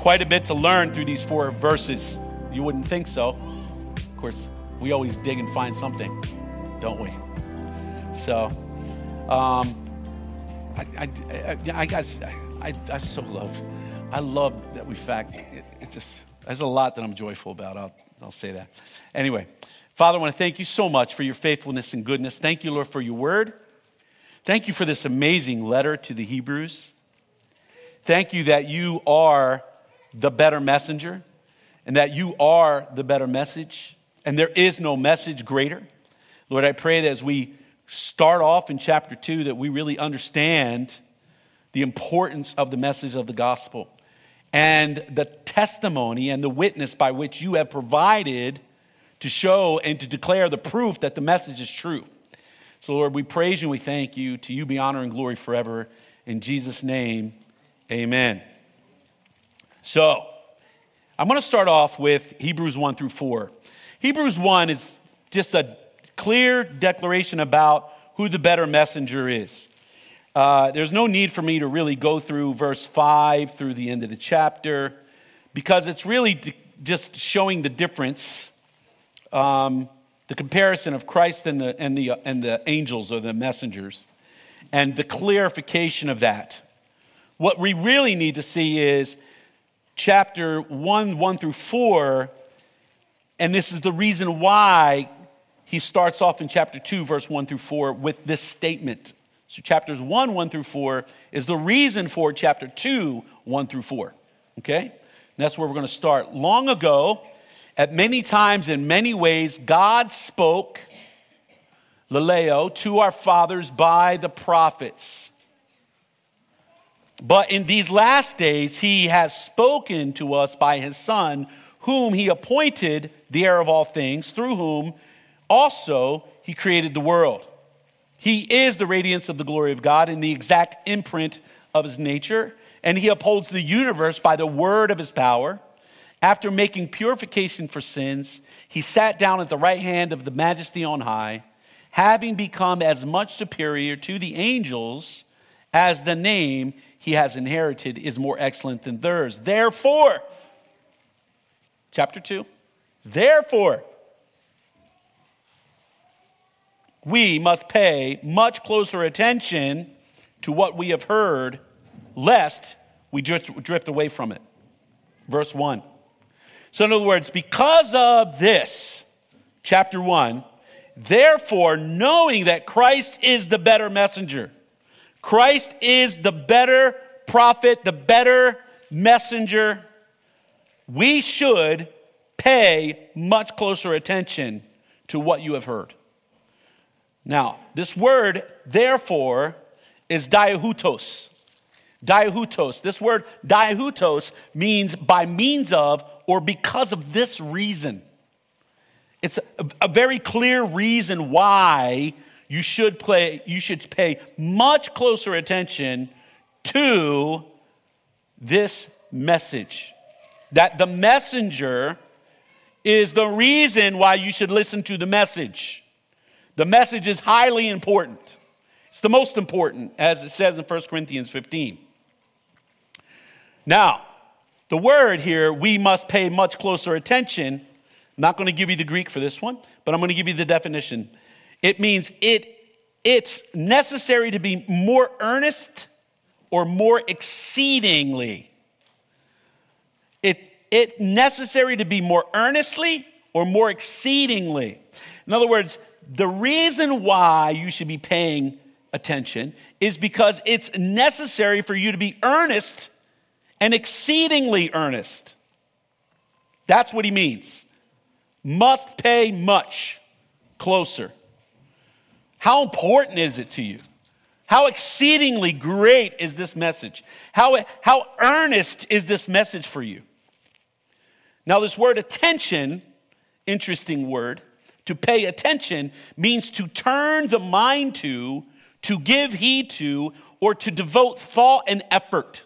Quite a bit to learn through these 4 verses. You wouldn't think so. Of course, we always dig and find something, don't we? So, I love that we it just, there's a lot that I'm joyful about. I'll say that. Anyway, Father, I want to thank you so much for your faithfulness and goodness. Thank you, Lord, for your word. Thank you for this amazing letter to the Hebrews. Thank you that you are the better messenger and that you are the better message. And there is no message greater. Lord, I pray that as we start off in chapter 2, that we really understand the importance of the message of the gospel and the testimony and the witness by which you have provided to show and to declare the proof that the message is true. So, Lord, we praise you and we thank you. To you be honor and glory forever. In Jesus' name, amen. So, I'm going to start off with Hebrews 1 through 4. Hebrews 1 is just a clear declaration about who the better messenger is. There's no need for me to really go through verse 5 through the end of the chapter because it's really just showing the difference, the comparison of Christ and the angels or the messengers, and the clarification of that. What we really need to see is chapter 1 through 4, and this is the reason why he starts off in chapter 2, verse 1 through 4, with this statement. So chapters 1 through 4, is the reason for chapter 2, 1 through 4. Okay? And that's where we're going to start. Long ago, at many times, in many ways, God spoke, Laleo, to our fathers by the prophets. But in these last days, he has spoken to us by his Son, whom he appointed the heir of all things, through whom also he created the world. He is the radiance of the glory of God and the exact imprint of his nature, and he upholds the universe by the word of his power. After making purification for sins, he sat down at the right hand of the Majesty on high, having become as much superior to the angels as the name he has inherited is more excellent than theirs. Therefore, chapter 2, therefore, we must pay much closer attention to what we have heard, lest we drift away from it. Verse 1. So in other words, because of this, chapter 1, therefore, knowing that Christ is the better messenger, Christ is the better prophet, the better messenger, we should pay much closer attention to what you have heard. Now, this word, therefore, is diahutos. Diahutos. This word, diahutos, means by means of or because of this reason. It's a very clear reason why you should pay much closer attention to this message. That the messenger is the reason why you should listen to the message. The message is highly important. It's the most important, as it says in 1 Corinthians 15. Now, the word here, we must pay much closer attention. I'm not going to give you the Greek for this one, but I'm going to give you the definition. It means it's necessary to be more earnest or more exceedingly. It's necessary to be more earnestly or more exceedingly. In other words, the reason why you should be paying attention is because it's necessary for you to be earnest and exceedingly earnest. That's what he means. Must pay much closer. How important is it to you? How exceedingly great is this message? How earnest is this message for you? Now, this word attention, interesting word, to pay attention means to turn the mind to give heed to, or to devote thought and effort.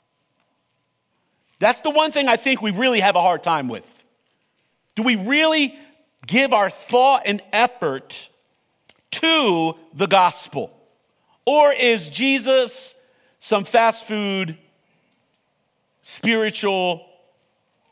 That's the one thing I think we really have a hard time with. Do we really give our thought and effort to the gospel? Or is Jesus some fast food, spiritual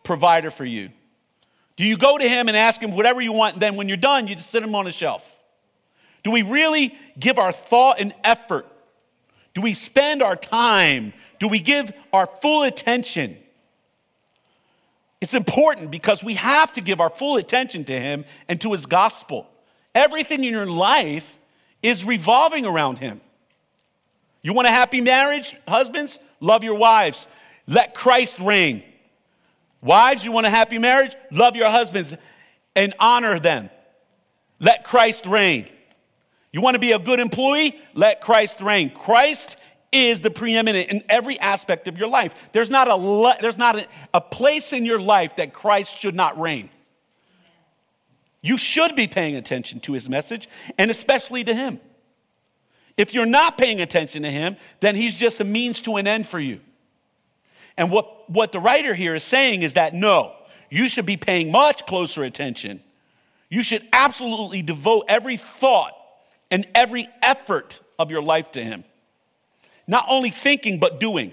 provider for you? Do you go to him and ask him whatever you want, and then when you're done, you just sit him on a shelf? Do we really give our thought and effort? Do we spend our time? Do we give our full attention? It's important because we have to give our full attention to him and to his gospel. Everything in your life is revolving around him. You want a happy marriage, husbands? Love your wives. Let Christ reign. Wives, you want a happy marriage? Love your husbands and honor them. Let Christ reign. You want to be a good employee? Let Christ reign. Christ is the preeminent in every aspect of your life. There's not a place in your life that Christ should not reign. You should be paying attention to his message, and especially to him. If you're not paying attention to him, then he's just a means to an end for you. And what the writer here is saying is that no, you should be paying much closer attention. You should absolutely devote every thought and every effort of your life to him. Not only thinking, but doing.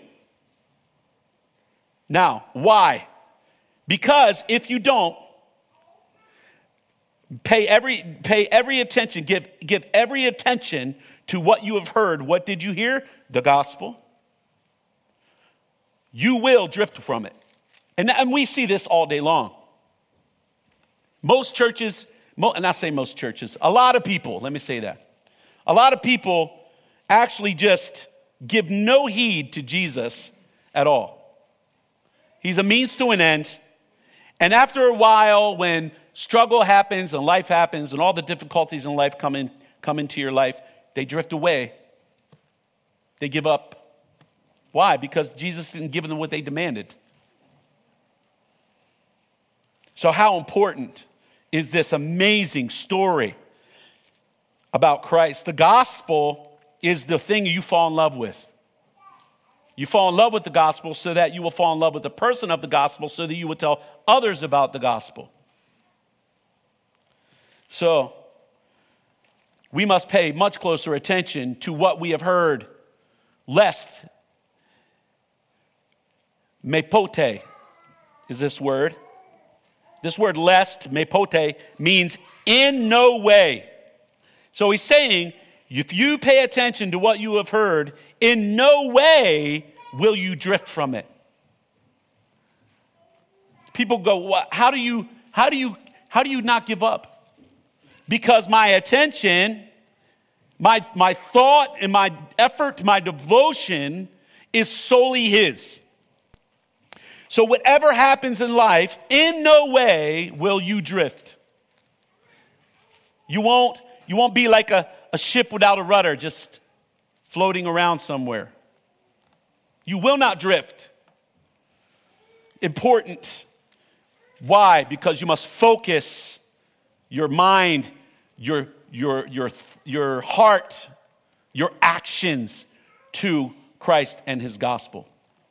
Now, why? Because if you don't, pay every attention, give every attention to what you have heard. What did you hear? The gospel. You will drift from it. And we see this all day long. Most churches, and I say most churches, a lot of people, let me say that. A lot of people actually just give no heed to Jesus at all. He's a means to an end. And after a while, when struggle happens and life happens and all the difficulties in life come into your life, they drift away. They give up. Why? Because Jesus didn't give them what they demanded. So how important is this amazing story about Christ? The gospel is the thing you fall in love with. You fall in love with the gospel so that you will fall in love with the person of the gospel so that you will tell others about the gospel. So, we must pay much closer attention to what we have heard, lest mepote is this word. This word lest, mepote, means in no way. So he's saying, if you pay attention to what you have heard, in no way will you drift from it. People go, how do you not give up? Because my attention, my thought and my effort, my devotion is solely his. So whatever happens in life, in no way will you drift. You won't be like a ship without a rudder, just floating around somewhere. You will not drift. Important. Why? Because you must focus your mind, your heart, your actions to Christ and his gospel.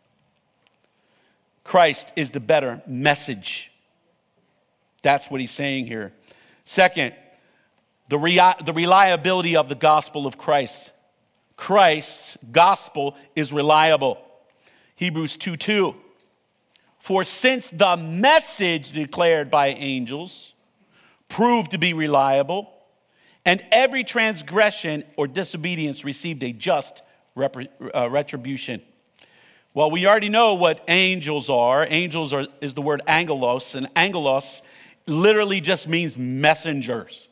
Christ is the better message. That's what he's saying here. Second, the reliability of the gospel of Christ. Christ's gospel is reliable. Hebrews 2:2. For since the message declared by angels proved to be reliable, and every transgression or disobedience received a just retribution. Well, we already know what angels are. Is the word angelos, and angelos literally just means messengers.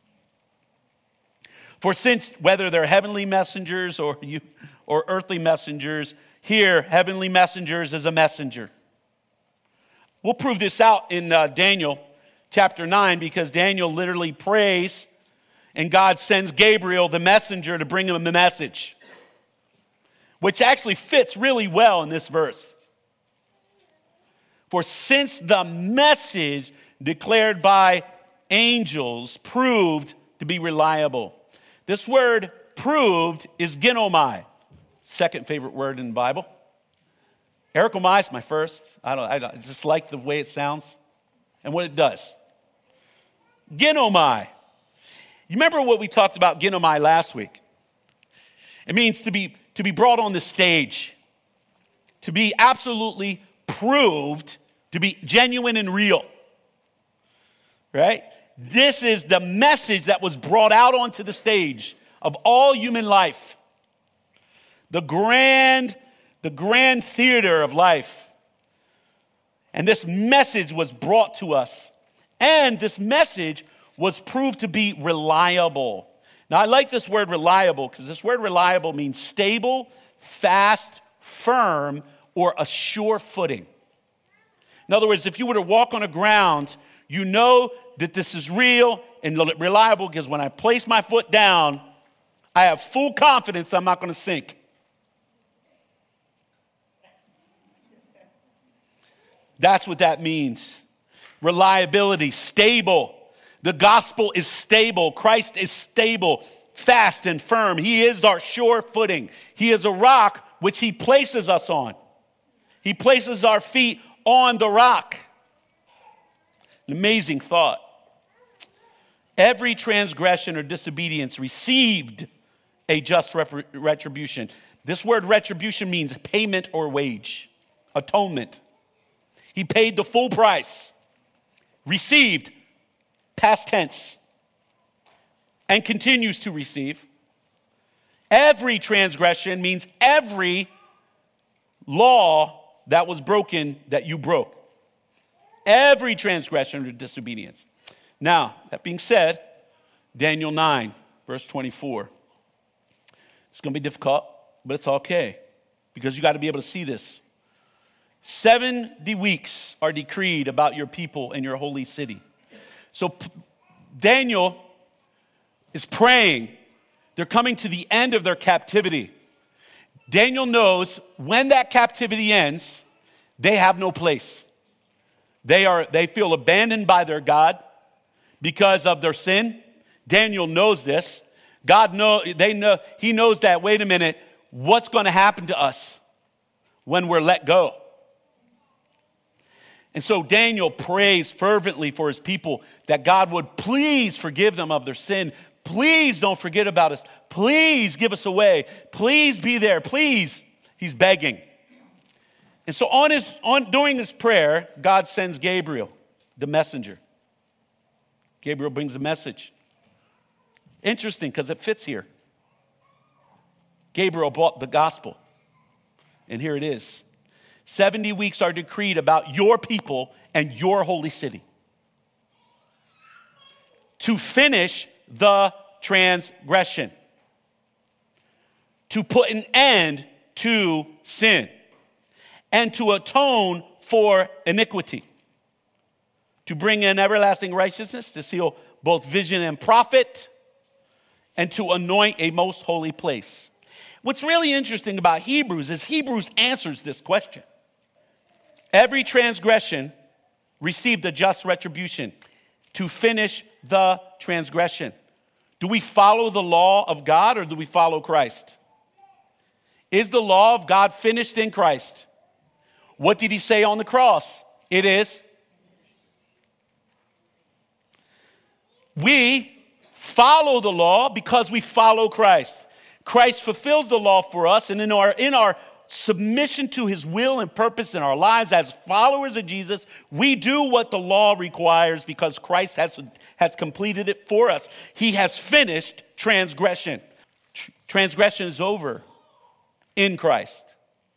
For since whether they're heavenly messengers or earthly messengers, here heavenly messengers is a messenger. We'll prove this out in Daniel chapter 9 because Daniel literally prays and God sends Gabriel the messenger to bring him the message, which actually fits really well in this verse. For since the message declared by angels proved to be reliable. This word proved is ginomai, second favorite word in the Bible. Erikomai is my first. I just like the way it sounds and what it does. Ginomai. You remember what we talked about ginomai last week? It means to be brought on the stage, to be absolutely proved to be genuine and real. Right? This is the message that was brought out onto the stage of all human life. The grand theater of life. And this message was brought to us. And this message was proved to be reliable. Now, I like this word reliable because this word reliable means stable, fast, firm, or a sure footing. In other words, if you were to walk on a ground, you know that this is real and reliable because when I place my foot down, I have full confidence I'm not going to sink. That's what that means. Reliability, stable. The gospel is stable. Christ is stable, fast and firm. He is our sure footing. He is a rock which he places us on. He places our feet on the rock. An amazing thought. Every transgression or disobedience received a just retribution. This word retribution means payment or wage, atonement. He paid the full price, received, past tense, and continues to receive. Every transgression means every law that was broken that you broke. Every transgression or disobedience. Now, that being said, Daniel 9, verse 24. It's going to be difficult, but it's okay because you got to be able to see this. 70 weeks are decreed about your people and your holy city. So Daniel is praying. They're coming to the end of their captivity. Daniel knows when that captivity ends, they have no place. They feel abandoned by their God because of their sin. Daniel knows this. He knows that, wait a minute, what's going to happen to us when we're let go? And so Daniel prays fervently for his people that God would please forgive them of their sin. Please don't forget about us. Please give us a way. Please be there. Please. He's begging. And so during his prayer, God sends Gabriel, the messenger. Gabriel brings a message. Interesting because it fits here. Gabriel brought the gospel. And here it is. 70 weeks are decreed about your people and your holy city to finish the transgression, to put an end to sin, and to atone for iniquity, to bring in everlasting righteousness, to seal both vision and prophet, and to anoint a most holy place. What's really interesting about Hebrews is Hebrews answers this question. Every transgression received a just retribution to finish the transgression. Do we follow the law of God or do we follow Christ? Is the law of God finished in Christ? What did he say on the cross? It is. We follow the law because we follow Christ. Christ fulfills the law for us, and in our submission to his will and purpose in our lives as followers of Jesus, we do what the law requires because Christ has completed it for us. He has finished transgression. Transgression is over in Christ.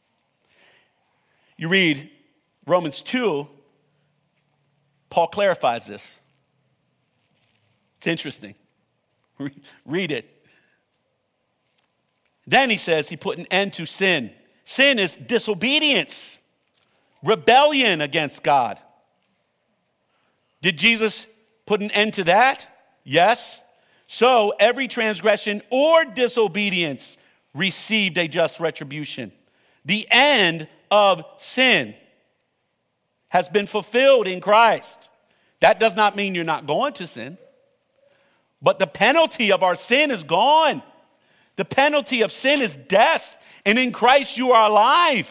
You read Romans 2, Paul clarifies this. It's interesting. Read it. Then he says he put an end to sin. Sin is disobedience, rebellion against God. Did Jesus put an end to that? Yes. So every transgression or disobedience received a just retribution. The end of sin has been fulfilled in Christ. That does not mean you're not going to sin, but the penalty of our sin is gone. The penalty of sin is death. And in Christ you are alive.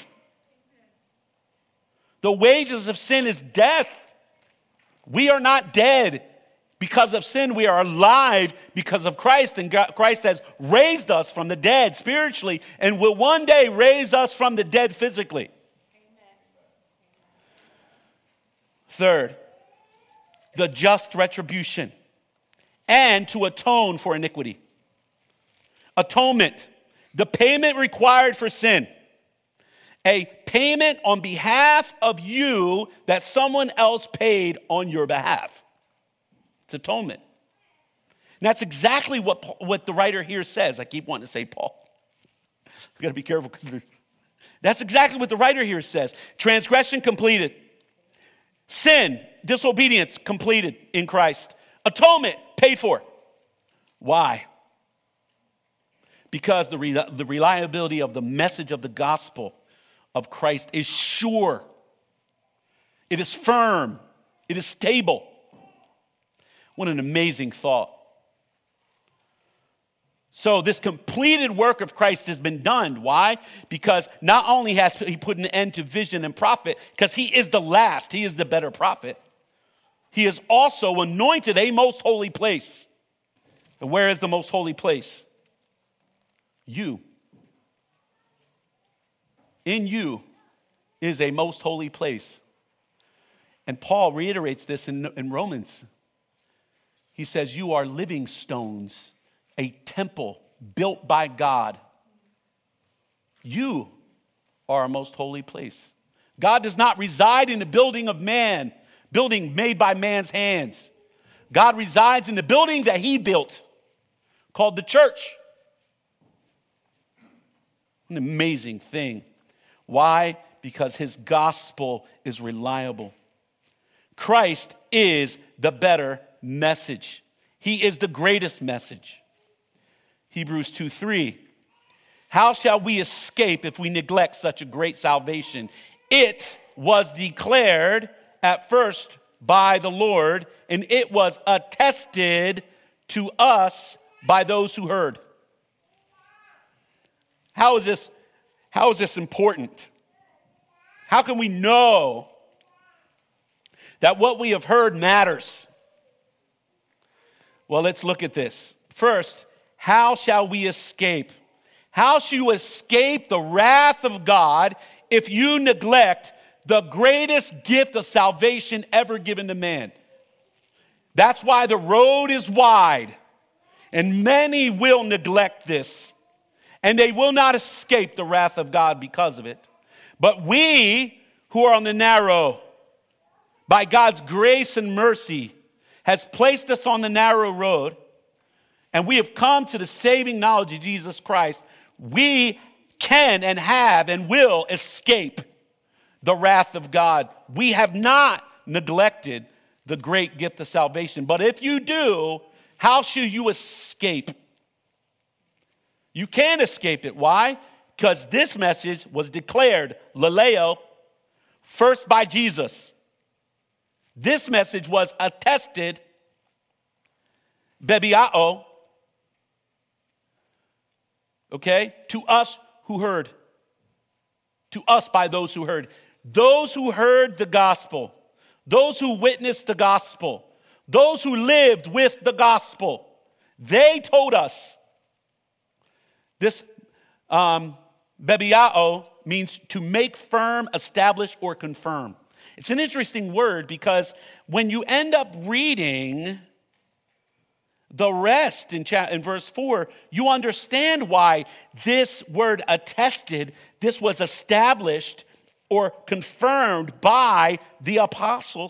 The wages of sin is death. We are not dead because of sin. We are alive because of Christ. And Christ has raised us from the dead spiritually and will one day raise us from the dead physically. Third, the just retribution, and to atone for iniquity. Atonement, the payment required for sin. A payment on behalf of you that someone else paid on your behalf. It's atonement. And that's exactly what the writer here says. I keep wanting to say Paul. I've got to be careful because that's exactly what the writer here says. Transgression completed. Sin, disobedience completed in Christ. Atonement paid for. Why? Because the reliability of the message of the gospel of Christ is sure. It is firm. It is stable. What an amazing thought. So this completed work of Christ has been done. Why? Because not only has he put an end to vision and prophet, because he is the last, he is the better prophet, he has also anointed a most holy place. And where is the most holy place? You. In you is a most holy place. And Paul reiterates this in Romans. He says, you are living stones, a temple built by God. You are a most holy place. God does not reside in the building of man, building made by man's hands. God resides in the building that he built, called the church. An amazing thing. Why? Because his gospel is reliable. Christ is the better message. He is the greatest message. Hebrews 2:3. How shall we escape if we neglect such a great salvation? It was declared at first by the Lord, and it was attested to us by those who heard. How is this important? How can we know that what we have heard matters? Well, let's look at this. First, how shall we escape? How shall you escape the wrath of God if you neglect the greatest gift of salvation ever given to man? That's why the road is wide, and many will neglect this, and they will not escape the wrath of God because of it. But we who are on the narrow, by God's grace and mercy, has placed us on the narrow road, and we have come to the saving knowledge of Jesus Christ, we can and have and will escape the wrath of God. We have not neglected the great gift of salvation. But if you do, how shall you escape? You can't escape it. Why? Because this message was declared, laleo, first by Jesus. This message was attested, bebiao, okay, to us who heard. To us by those who heard. Those who heard the gospel. Those who witnessed the gospel. Those who lived with the gospel. They told us. This bebiao means to make firm, establish, or confirm. It's an interesting word because when you end up reading the rest in verse 4, you understand why this word attested, this was established or confirmed by the apostles.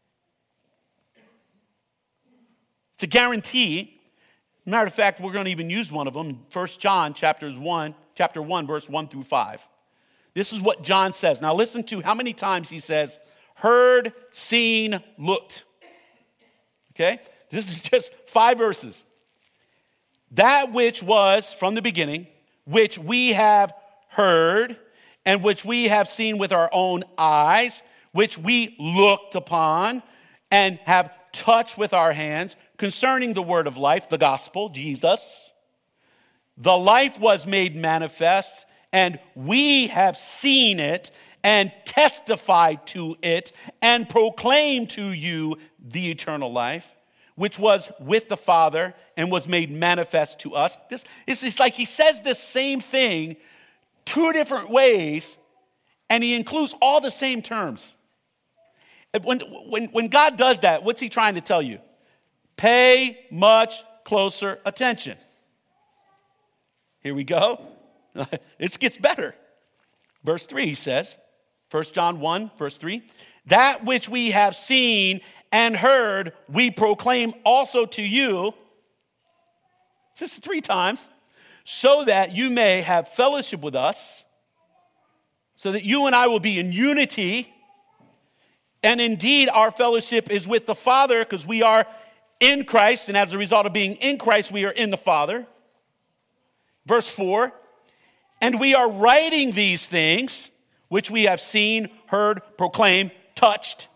It's a guarantee. Matter of fact, we're going to even use one of them. 1 John chapter 1, verse 1 through 5. This is what John says. Now listen to how many times he says, heard, seen, looked. Okay? This is just 5 verses. That which was from the beginning, which we have heard, and which we have seen with our own eyes, which we looked upon and have touched with our hands, concerning the word of life, the gospel, Jesus. The life was made manifest, and we have seen it and testified to it and proclaimed to you the eternal life, which was with the Father and was made manifest to us. It's like he says this same thing 2 different ways, and he includes all the same terms. When God does that, what's he trying to tell you? Pay much closer attention. Here we go. It gets better. Verse 3 says, 1 John 1, verse 3, that which we have seen and heard, we proclaim also to you, this is 3 times, so that you may have fellowship with us, so that you and I will be in unity. And indeed, our fellowship is with the Father because we are in Christ, and as a result of being in Christ, we are in the Father. Verse 4, and we are writing these things, which we have seen, heard, proclaimed, touched,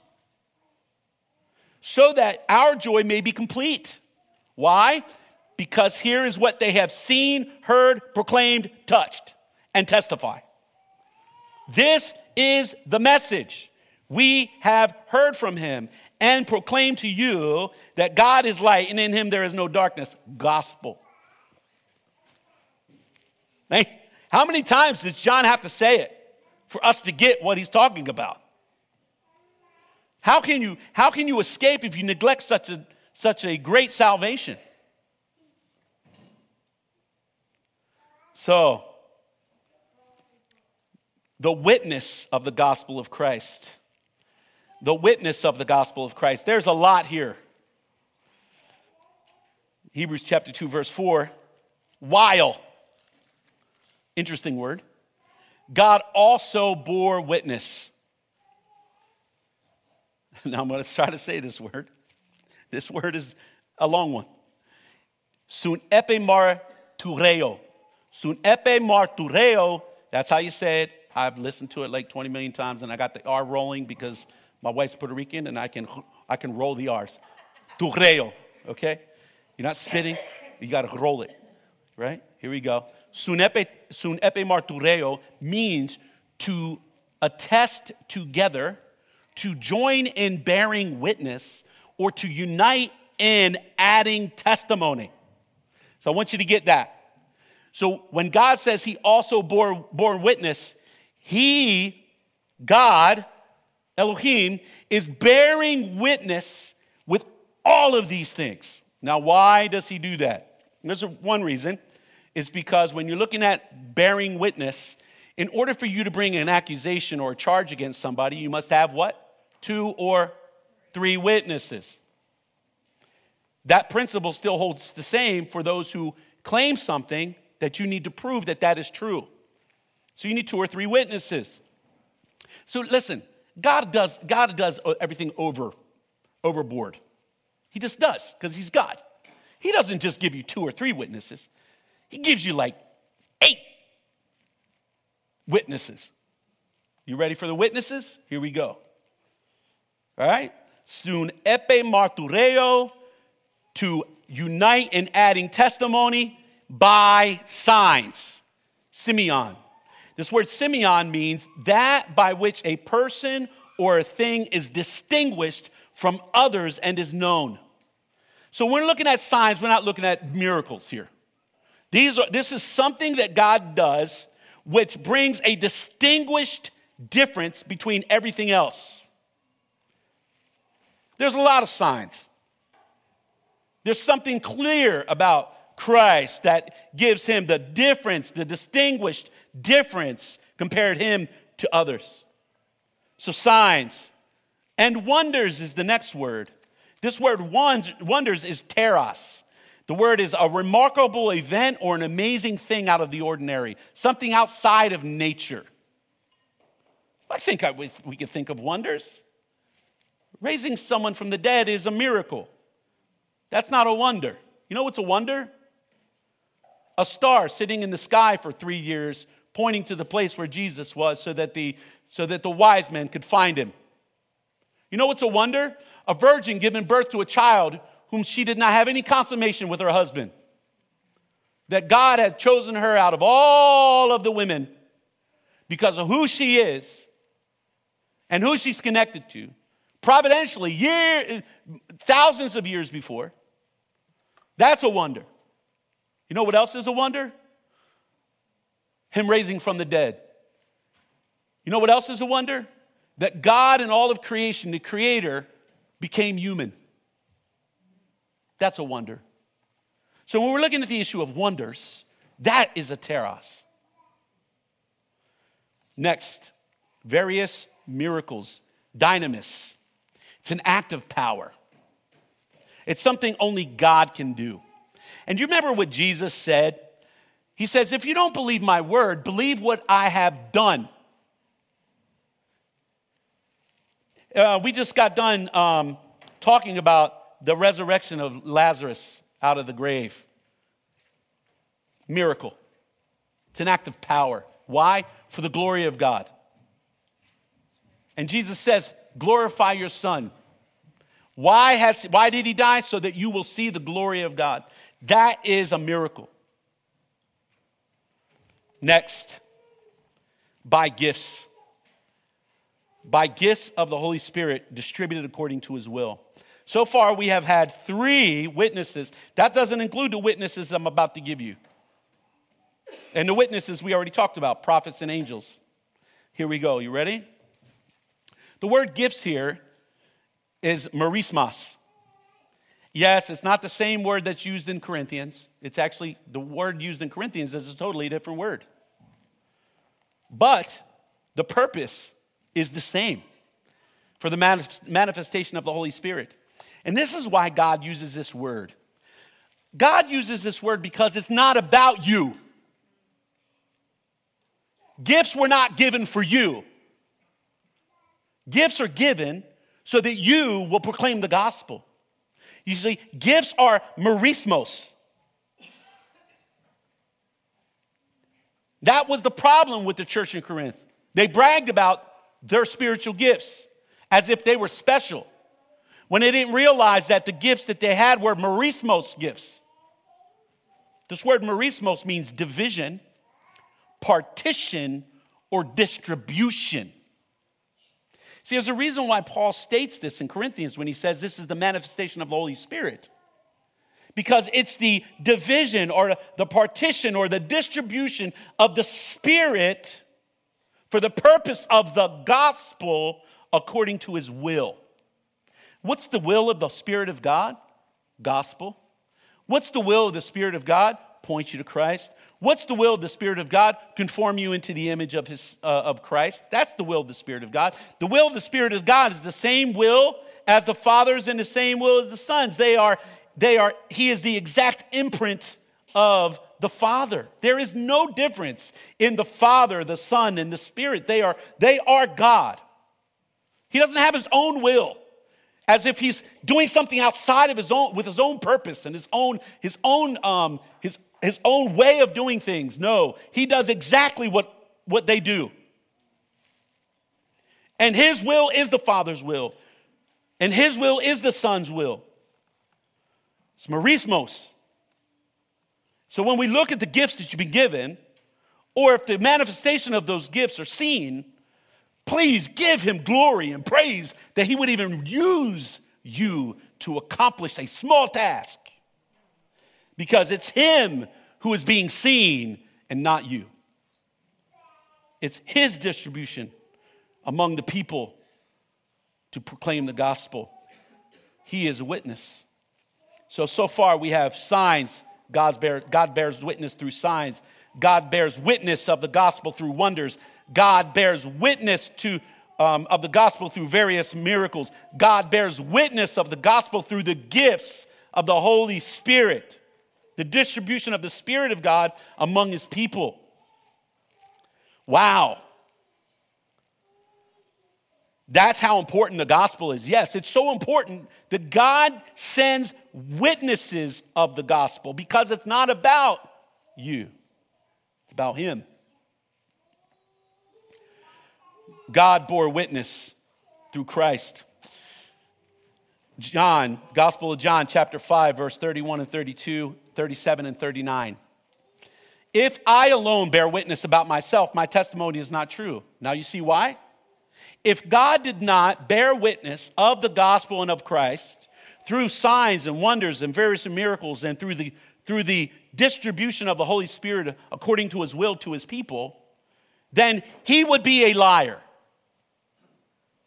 so that our joy may be complete. Why? Because here is what they have seen, heard, proclaimed, touched, and testify. This is the message. We have heard from him and proclaimed to you that God is light and in him there is no darkness. Gospel. Hey, how many times does John have to say it for us to get what he's talking about? How can you escape if you neglect such a great salvation? So, the witness of the gospel of Christ. The witness of the gospel of Christ. There's a lot here. Hebrews chapter 2, verse 4. While. Interesting word. God also bore witness. Now I'm going to try to say this word. This word is a long one. Sun epe martureo. Sun epe martureo. That's how you say it. I've listened to it like 20 million times, and I got the R rolling because my wife's Puerto Rican, and I can roll the R's. Tureo, okay? You're not spitting. You got to roll it, right? Here we go. Sun epe martureo means to attest together, to join in bearing witness, or to unite in adding testimony. So I want you to get that. So when God says he also bore witness, he, God, Elohim, is bearing witness with all of these things. Now, why does he do that? There's one reason. Is because when you're looking at bearing witness, in order for you to bring an accusation or a charge against somebody, you must have what? 2 or 3 witnesses. That principle still holds the same for those who claim something that you need to prove that that is true. So you need 2 or 3 witnesses. So listen, God does everything overboard. He just does because he's God. He doesn't just give you 2 or 3 witnesses. He gives you like 8 witnesses. You ready for the witnesses? Here we go. All right? Sun epe martureo, to unite in adding testimony by signs. Simeon. This word Simeon means that by which a person or a thing is distinguished from others and is known. So when we're looking at signs, we're not looking at miracles here. This is something that God does which brings a distinguished difference between everything else. There's a lot of signs. There's something clear about Christ that gives him the difference, the distinguished difference compared him to others. So signs. And wonders is the next word. This word wonders is teros. The word is a remarkable event or an amazing thing out of the ordinary, something outside of nature. I think we could think of wonders. Raising someone from the dead is a miracle. That's not a wonder. You know what's a wonder? A star sitting in the sky for 3 years, pointing to the place where Jesus was so that the wise men could find him. You know what's a wonder? A virgin giving birth to a child whom she did not have any consummation with her husband. That God had chosen her out of all of the women because of who she is and who she's connected to. Providentially, thousands of years before. That's a wonder. You know what else is a wonder? Him raising from the dead. You know what else is a wonder? that God in all of creation, the Creator, became human. That's a wonder. So when we're looking at the issue of wonders, that is a teros. Next, various miracles. Dynamis. It's an act of power. It's something only God can do. And do you remember what Jesus said? He says, if you don't believe my word, believe what I have done. We just got done talking about the resurrection of Lazarus out of the grave. Miracle. It's an act of power. Why? For the glory of God. And Jesus says, glorify your Son. Why did he die? So that you will see the glory of God. That is a miracle. Next, by gifts. By gifts of the Holy Spirit distributed according to his will. So far we have had 3 witnesses. That doesn't include the witnesses I'm about to give you. And the witnesses we already talked about, prophets and angels. Here we go. You ready? The word gifts here is merismos. Yes, it's not the same word that's used in Corinthians. It's actually, the word used in Corinthians is a totally different word. But the purpose is the same for the manifestation of the Holy Spirit. And this is why God uses this word. God uses this word because it's not about you. Gifts were not given for you. Gifts are given so that you will proclaim the gospel. You see, gifts are merismos. That was the problem with the church in Corinth. They bragged about their spiritual gifts as if they were special, when they didn't realize that the gifts that they had were merismos gifts. This word merismos means division, partition, or distribution. See, there's a reason why Paul states this in Corinthians when he says this is the manifestation of the Holy Spirit. Because it's the division or the partition or the distribution of the Spirit for the purpose of the gospel according to his will. What's the will of the Spirit of God? Gospel. What's the will of the Spirit of God? Point you to Christ. What's the will of the Spirit of God? Conform you into the image of Christ. That's the will of the Spirit of God. The will of the Spirit of God is the same will as the Father's and the same will as the Son's. He is the exact imprint of the Father. There is no difference in the Father, the Son, and the Spirit. They are God. He doesn't have his own will, as if he's doing something outside of his own, with his own purpose and his own way of doing things. No, he does exactly what they do. And his will is the Father's will. And his will is the Son's will. It's merismos. So when we look at the gifts that you've been given, or if the manifestation of those gifts are seen, please give him glory and praise that he would even use you to accomplish a small task. Because it's him who is being seen and not you. It's his distribution among the people to proclaim the gospel. He is a witness. So far we have signs. God bears witness through signs. God bears witness of the gospel through wonders. God bears witness of the gospel through various miracles. God bears witness of the gospel through the gifts of the Holy Spirit. The distribution of the Spirit of God among his people. Wow. That's how important the gospel is. Yes, it's so important that God sends witnesses of the gospel because it's not about you. It's about him. God bore witness through Christ. Gospel of John, chapter 5, verse 31 and 32, 37 and 39. If I alone bear witness about myself, my testimony is not true. Now you see why? If God did not bear witness of the gospel and of Christ through signs and wonders and various miracles and through the distribution of the Holy Spirit according to his will to his people, then he would be a liar.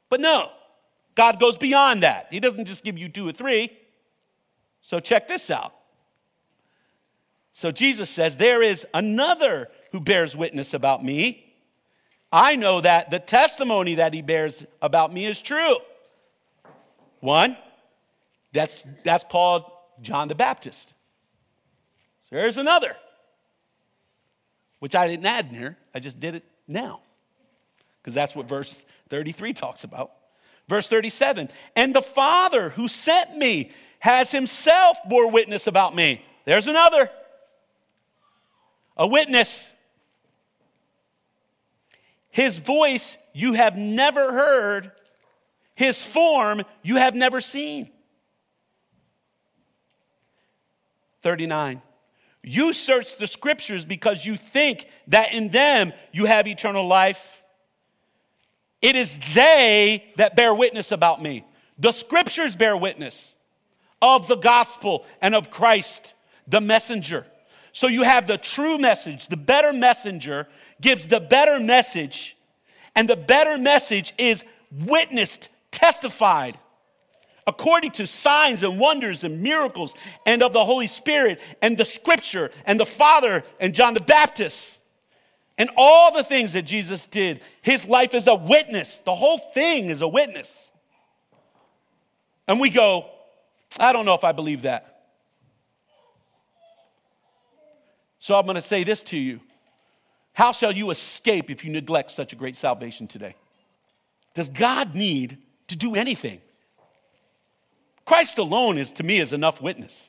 But no, God goes beyond that. He doesn't just give you 2 or 3. So check this out. So Jesus says, there is another who bears witness about me. I know that the testimony that he bears about me is true. One, that's called John the Baptist. So there's another, which I didn't add in here. I just did it now, because that's what verse 33 talks about. Verse 37, and the Father who sent me has himself bore witness about me. There's another, a witness. His voice you have never heard. His form you have never seen. 39. You search the scriptures because you think that in them you have eternal life. It is they that bear witness about me. The scriptures bear witness of the gospel and of Christ, the messenger. So you have the true message. The better messenger gives the better message. And the better message is witnessed, testified, according to signs and wonders and miracles and of the Holy Spirit and the scripture and the Father and John the Baptist. And all the things that Jesus did, his life is a witness. The whole thing is a witness. And we go, I don't know if I believe that. So I'm going to say this to you. How shall you escape if you neglect such a great salvation today? Does God need to do anything? Christ alone is, to me, is enough witness.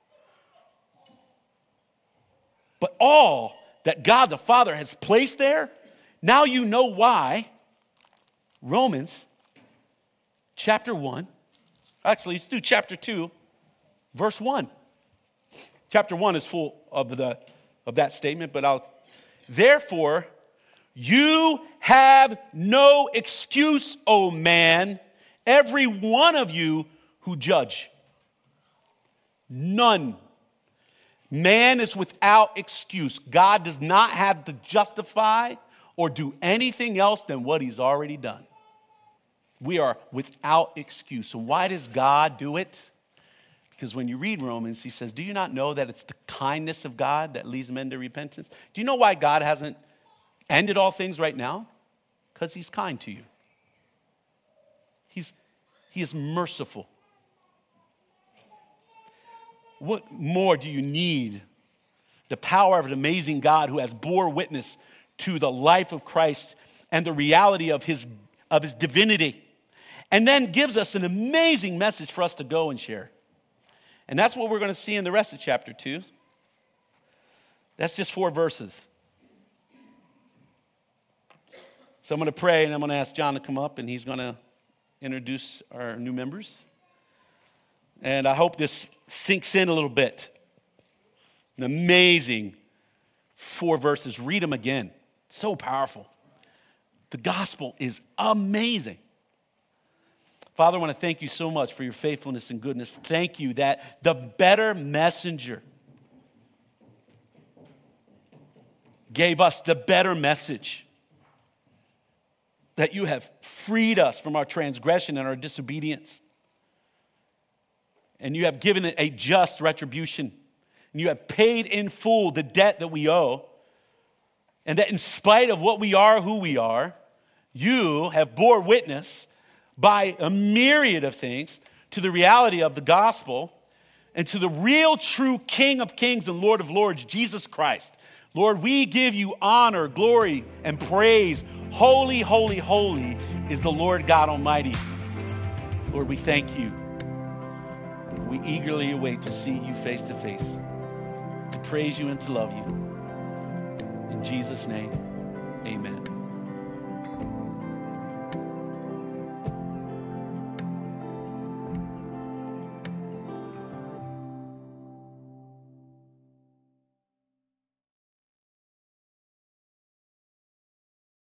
But all that God the Father has placed there, now you know why. Romans chapter 1. Actually, let's do chapter 2, verse 1. Chapter 1 is full of that statement, but therefore, you have no excuse, O man, every one of you who judge. None. Man is without excuse. God does not have to justify or do anything else than what he's already done. We are without excuse. So why does God do it? Because when you read Romans, he says, do you not know that it's the kindness of God that leads men to repentance? Do you know why God hasn't ended all things right now? Because he's kind to you. He is merciful. What more do you need? The power of an amazing God who has bore witness to the life of Christ and the reality of his divinity. And then gives us an amazing message for us to go and share. And that's what we're going to see in the rest of chapter 2. That's just 4 verses. So I'm going to pray, and I'm going to ask John to come up, and he's going to introduce our new members. And I hope this sinks in a little bit. An amazing 4 verses. Read them again. So powerful. The gospel is amazing. Father, I want to thank you so much for your faithfulness and goodness. Thank you that the better messenger gave us the better message. That you have freed us from our transgression and our disobedience. And you have given it a just retribution. And you have paid in full the debt that we owe. And that in spite of what we are, who we are, you have bore witness by a myriad of things to the reality of the gospel and to the real true King of Kings and Lord of Lords, Jesus Christ. Lord, we give you honor, glory, and praise. Holy, holy, holy is the Lord God Almighty. Lord, we thank you. We eagerly await to see you face to face, to praise you and to love you. In Jesus' name, amen.